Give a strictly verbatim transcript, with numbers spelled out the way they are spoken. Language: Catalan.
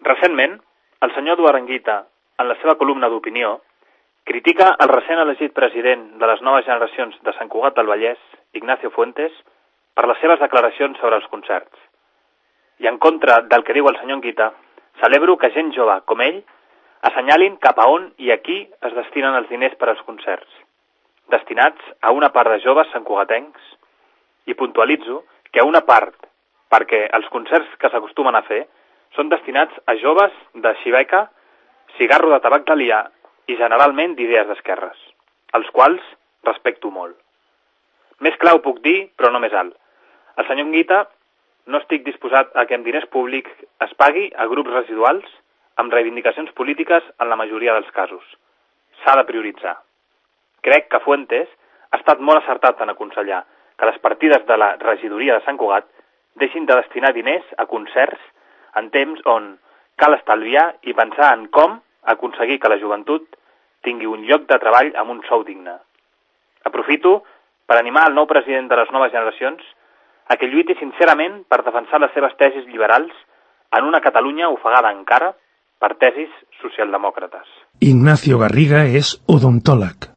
Recentment, el senyor Eduard Anguita, en la seva columna d'opinió, critica el recent elegit president de les noves generacions de Sant Cugat del Vallès, Ignacio Fuentes, per les seves declaracions sobre els concerts. I en contra del que diu el senyor Anguita, celebro que gent jove com ell assenyalin cap a on i a qui es destinen els diners per als concerts, destinats a una part de joves santcugatencs, i puntualitzo que a una part, perquè els concerts que s'acostumen a fer són destinats a joves de xiveca, cigarro de tabac d'alià i generalment d'idees d'esquerres, els quals respecto molt. Més clar ho puc dir, però no més alt. El senyor Anguita no estic disposat a que amb diners públics es pagui a grups residuals amb reivindicacions polítiques en la majoria dels casos. S'ha de prioritzar. Crec que Fuentes ha estat molt acertat en aconsellar que les partides de la regidoria de Sant Cugat deixin de destinar diners a concerts en temps on cal estalviar i pensar en com aconseguir que la joventut tingui un lloc de treball amb un sou digne. Aprofito per animar el nou president de les noves generacions a que lluiti sincerament per defensar les seves tesis liberals en una Catalunya ofegada encara per tesis socialdemòcrates. Ignacio Garriga és odontòleg.